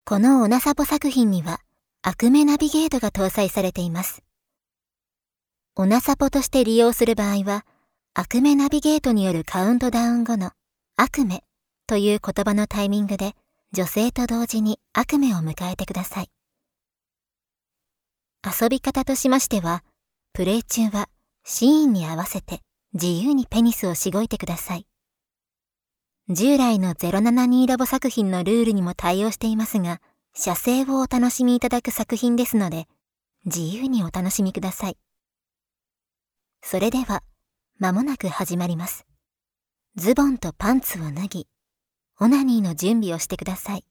このオナサポ作品には悪夢ナビゲートが搭載されています。オナサポとして利用する場合は、悪夢ナビゲートによるカウントダウン後の悪夢という言葉のタイミングで女性と同時に悪夢を迎えてください。遊び方としましては、プレイ中はシーンに合わせて自由にペニスをしごいてください。従来の072ラボ作品のルールにも対応していますが、写生をお楽しみいただく作品ですので、自由にお楽しみください。それでは、間もなく始まります。ズボンとパンツを脱ぎ、オナニーの準備をしてください。